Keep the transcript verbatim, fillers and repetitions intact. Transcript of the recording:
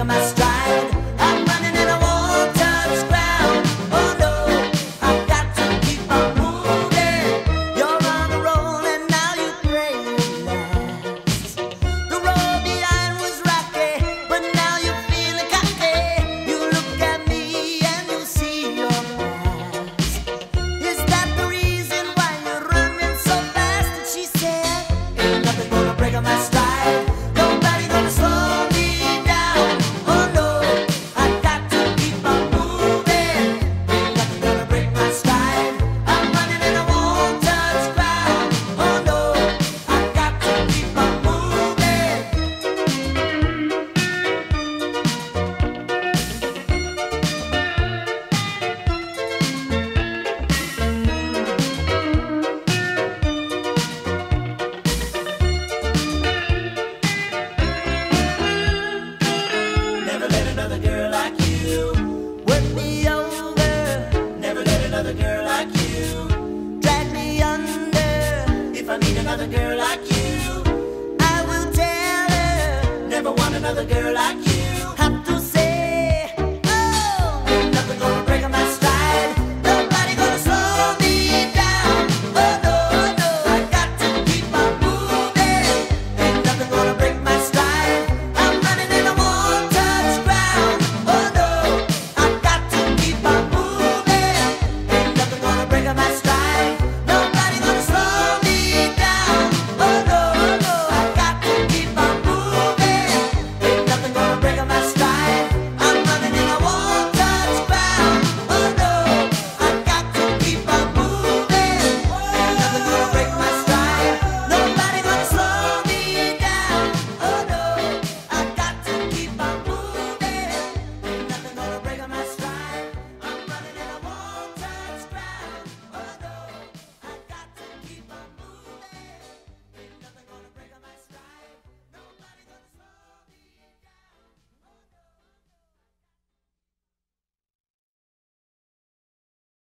my stride. I'm running and I won't touch ground. Oh no, I've got to keep on moving. You're on a roll and now you pray relax. The road behind was rocky, but now you're feeling cocky. You look at me and you see your past. Is that the reason why you're running so fast? And she said, ain't nothing gonna break on my stride. Nobody gonna slow me down. Oh no, I got to keep on moving. Ain't nothing gonna break my stride. I'm running and I won't touch ground. Oh no, I got to keep on moving. Never let another girl like you work me over. Never let another girl like you drag me under. If I meet another girl like you, I will tell her. Never want another girl like you.